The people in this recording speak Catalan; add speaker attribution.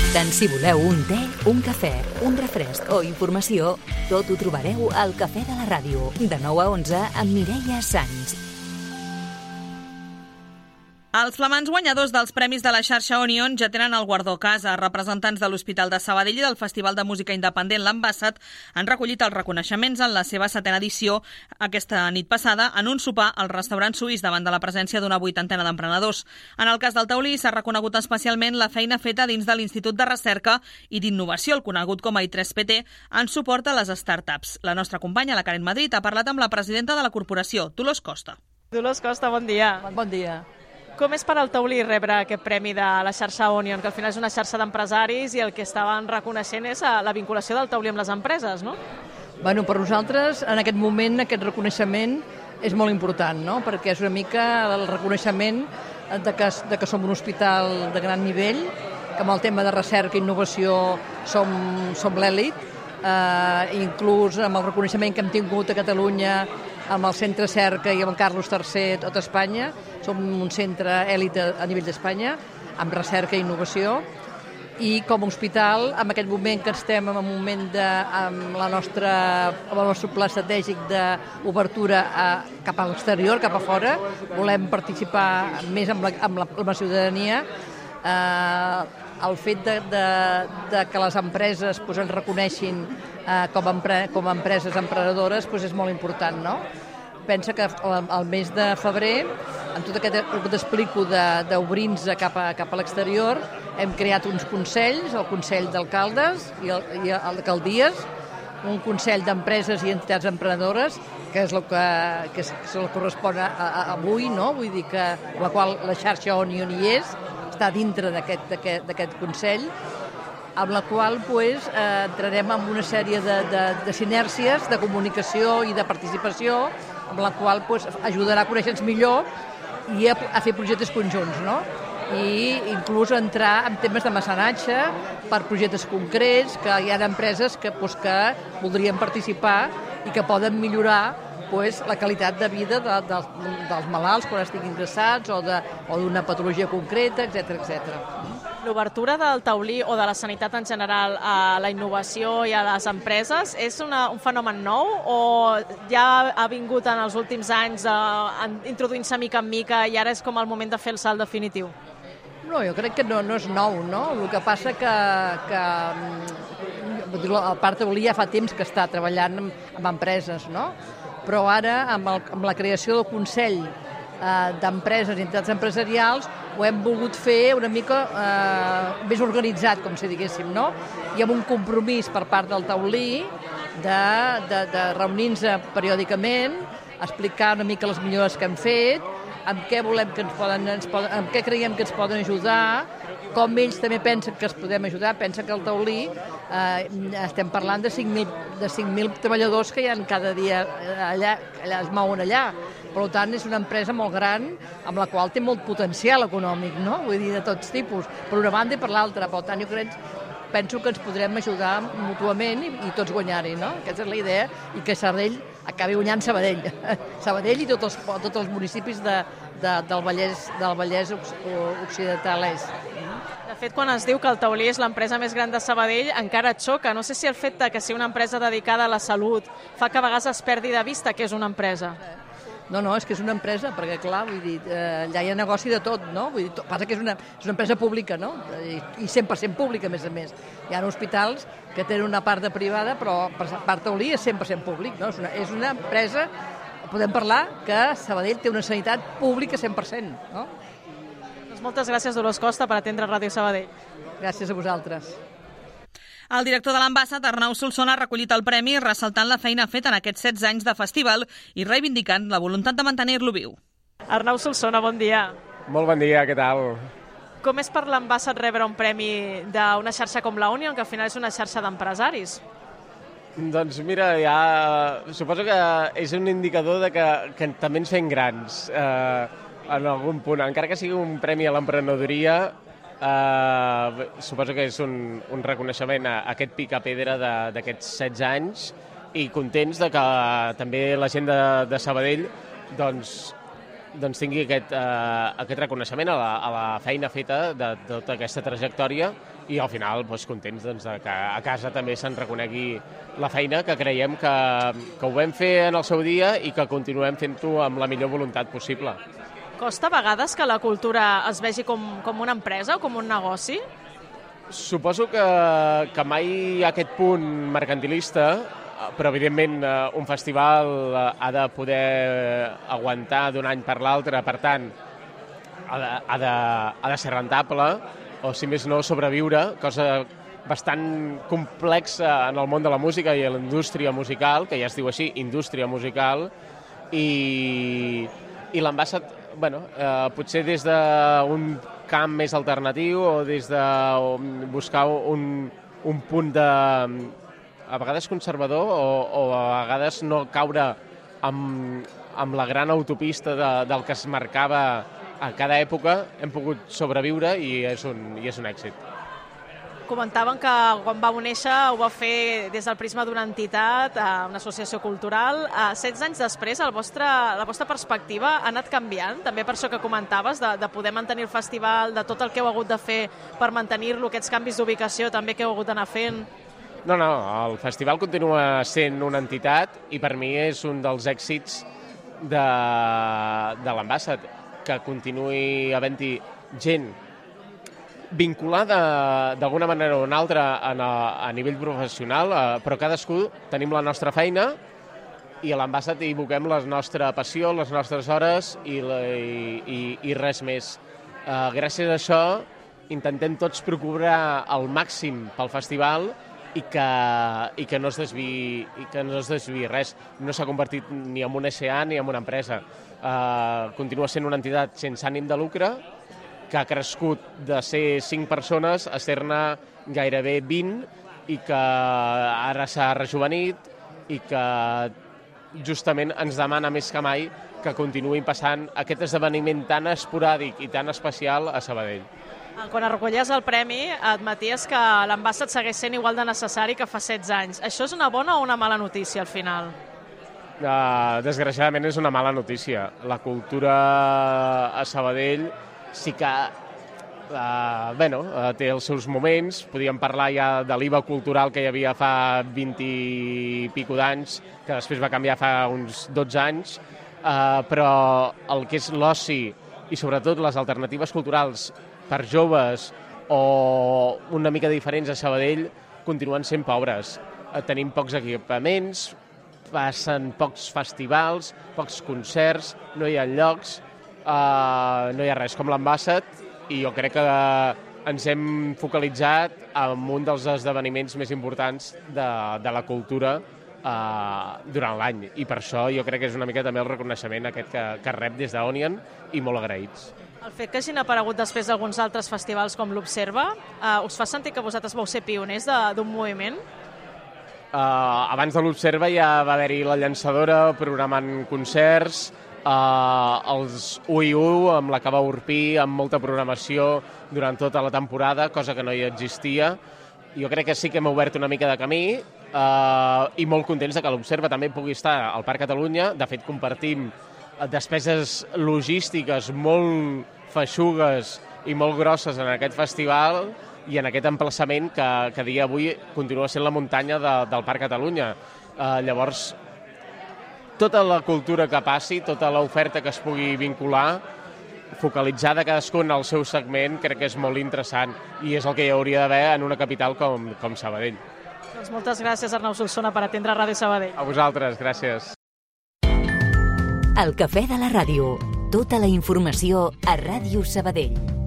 Speaker 1: Tant si voleu un te, un cafè, un refresc o informació, tot ho trobareu al Cafè de la Ràdio, de 9 a 11 amb Mireia Sans.
Speaker 2: Els flamants guanyadors dels Premis de la xarxa Onion ja tenen el guardó a casa. Representants de l'Hospital de Sabadell i del Festival de Música Independent l'Ambassat han recollit els reconeixements en la seva 7a edició aquesta nit passada en un sopar al restaurant suís davant de la presència d'una 80ena d'emprenedors. En el cas del taulí s'ha reconegut especialment la feina feta dins de l'Institut de Recerca i d'Innovació, el conegut com a I3PT, en suport a les startups. La nostra companya, la Karen Madrid, ha parlat amb la presidenta de la corporació, Dolors Costa.
Speaker 3: Dolors Costa, bon dia.
Speaker 4: Bon dia.
Speaker 3: Com és per al taulí rebre aquest premi de la xarxa Onion, que al final és una xarxa d'empresaris i el que estaven reconeixent és la vinculació del taulí amb les empreses, no?
Speaker 4: Bueno, per nosaltres, en aquest moment, aquest reconeixement és molt important, no? Perquè és una mica el reconeixement de que som un hospital de gran nivell, que amb el tema de recerca i innovació som l'èlit, inclús amb el reconeixement que hem tingut a Catalunya amb el centre Cerca i amb el Carlos III a tot Espanya. Som un centre èlit a nivell d'Espanya, amb recerca i innovació. I com a hospital, en aquest moment que estem en un moment amb el nostre pla estratègic d'obertura cap a l'exterior, cap a fora, volem participar més amb la ciutadania. El fet de que les empreses ens reconeixin com a empreses emprenedores és molt important, no? Pensa que al mes de febrer, amb tot aquest que t'explico d'obrir-nos cap a l'exterior, hem creat uns consells, el Consell d'Alcaldes i Alcaldies, un Consell d'Empreses i Entitats Emprenedores, que és el que correspon avui, no? Vull dir que la qual la xarxa Onion hi és, està dintre d'aquest Consell, amb la qual entrarem en una sèrie de sinèrcies, de comunicació i de participació, amb la qual ajudarà a conèixer-nos millor i a fer projectes conjunts, no? I inclús entrar en temes de mecenatge per projectes concrets, que hi ha empreses que voldrien participar i que poden millorar la qualitat de vida dels malalts quan estiguin ingressats o d'una patologia concreta, etc.
Speaker 3: L'obertura del taulí o de la sanitat en general a la innovació i a les empreses és un fenomen nou o ja ha vingut en els últims anys introduint-se mica en mica i ara és com el moment de fer el salt definitiu?
Speaker 4: No, jo crec que no és nou, no? El que passa que el Parc Taulí ja fa temps que està treballant amb empreses, no? Però ara, amb la creació del Consell d'Empreses i Entitats Empresarials, ho hem volgut fer una mica més organitzat, com si diguéssim, no? I amb un compromís per part del taulí de reunir-nos periòdicament, explicar una mica les millores que hem fet, amb què volem que amb què creiem que ens poden ajudar, com ells també pensen que es podem ajudar. Pensa que el taulí estem parlant de 5.000 treballadors que hi ha cada dia allà es mouen allà. Per tant, és una empresa molt gran amb la qual té molt potencial econòmic, no? Vull dir, de tots tipus, per una banda i per l'altra. Per tant, jo penso que ens podrem ajudar mútuament i tots guanyar-hi, no? Aquesta és la idea, i que Sabadell acabi guanyant Sabadell. Sabadell i tots els municipis del Vallès Occidental est.
Speaker 3: De fet, quan es diu que el taulí és l'empresa més gran de Sabadell, encara et xoca. No sé si el fet que sigui una empresa dedicada a la salut fa que a vegades es perdi de vista que és una empresa.
Speaker 4: No, és que és una empresa, perquè, clar, vull dir, allà hi ha negoci de tot, no? Vull dir, passa que és una empresa pública, no? I 100% pública, a més a més. Hi ha hospitals que tenen una part de privada, però per part taulí és 100% públic, no? És una empresa, podem parlar que Sabadell té una sanitat pública 100%, no?
Speaker 3: Doncs moltes gràcies, Dolors Costa, per atendre Ràdio Sabadell.
Speaker 4: Gràcies a vosaltres.
Speaker 2: El director de l'Ambassat, Arnau Solsona, ha recollit el premi ressaltant la feina feta en aquests 16 anys de festival i reivindicant la voluntat de mantenir-lo viu.
Speaker 3: Arnau Solsona, bon dia.
Speaker 5: Molt bon dia, què tal?
Speaker 3: Com és per l'Ambassat rebre un premi d'una xarxa com la Onion, que al final és una xarxa d'empresaris?
Speaker 5: Doncs mira, suposo que és un indicador de que també ens fem grans en algun punt. Encara que sigui un premi a l'emprenedoria, suposo que és un reconeixement a aquest pica-pedra d'aquests 16 anys i contents de que també la gent de Sabadell doncs tingui aquest reconeixement a la feina feta de tota aquesta trajectòria i al final contents que a casa també se'n reconegui la feina, que creiem que ho vam fer en el seu dia i que continuem fent-ho amb la millor voluntat possible.
Speaker 3: Costa a vegades que la cultura es vegi com una empresa o com un negoci?
Speaker 5: Suposo que mai hi ha aquest punt mercantilista, però evidentment un festival ha de poder aguantar d'un any per l'altre, per tant ha de ser rentable, o si més no sobreviure, cosa bastant complexa en el món de la música i a la indústria musical, que ja es diu així, indústria musical, i l'Ambassat, potser des d'un camp més alternatiu o des de buscar un punt a vegades conservador o a vegades no caure amb la gran autopista del que es marcava a cada època, hem pogut sobreviure i és un èxit.
Speaker 3: Comentaven que quan vau néixer ho va fer des del prisma d'una entitat, una associació cultural. 16 anys després, la vostra perspectiva ha anat canviant, també per això que comentaves, de poder mantenir el festival, de tot el que heu hagut de fer per mantenir-lo, aquests canvis d'ubicació també que heu hagut d'anar fent.
Speaker 5: No, el festival continua sent una entitat i per mi és un dels èxits de l'Ambassat, que continuï havent-hi gent vinculada d'alguna manera o una altra a nivell professional, però cadascú tenim la nostra feina i a l'Ambassat hi aboquem la nostra passió, les nostres hores i res més. Gràcies a això intentem tots procurar el màxim pel festival i que no es desviï res. No s'ha convertit ni en una SA ni en una empresa. Continua sent una entitat sense ànim de lucre que ha crescut de ser 5 persones a ser-ne gairebé 20 i que ara s'ha rejuvenit i que justament ens demana més que mai que continuïn passant aquest esdeveniment tan esporàdic i tan especial a Sabadell.
Speaker 3: Quan es recollies el premi, admeties que l'Ambassat segueix sent igual de necessari que fa 16 anys. Això és una bona o una mala notícia, al final?
Speaker 5: Desgraciadament és una mala notícia. La cultura a Sabadell sí que té els seus moments. Podríem parlar ja de l'IVA cultural que hi havia fa 20 i pico d'anys, que després va canviar fa uns 12 anys, però el que és l'oci i sobretot les alternatives culturals per joves o una mica diferents a Sabadell continuen sent pobres. Tenim pocs equipaments, passen pocs festivals, pocs concerts, no hi ha llocs, no hi ha res com l'Ambassat i jo crec que ens hem focalitzat en un dels esdeveniments més importants de la cultura durant l'any i per això jo crec que és una mica també el reconeixement aquest que rep des d'Onion i molt agraïts.
Speaker 3: El fet que hagin aparegut després d'alguns altres festivals com l'Observa, us fa sentir que vosaltres vau ser pioners d'un moviment?
Speaker 5: Abans de l'Observa ja va haver-hi la llançadora programant concerts, els U+1 amb la Cava Urpí, amb molta programació durant tota la temporada, cosa que no hi existia. Jo crec que sí que hem obert una mica de camí i molt contents que l'Observa també pugui estar al Parc Catalunya. De fet, compartim despeses logístiques molt feixugues i molt grosses en aquest festival i en aquest emplaçament que a dia d'avui continua sent la muntanya del Parc Catalunya. Llavors, tota la cultura que passi, tota l'oferta que es pugui vincular, focalitzada cadascun al seu segment, crec que és molt interessant i és el que hi hauria d'haver en una capital com Sabadell.
Speaker 3: Doncs moltes gràcies, Arnau Solsona, per atendre Ràdio Sabadell.
Speaker 5: A vosaltres, gràcies.
Speaker 1: El Cafè de la Ràdio. Tota la informació a Ràdio Sabadell.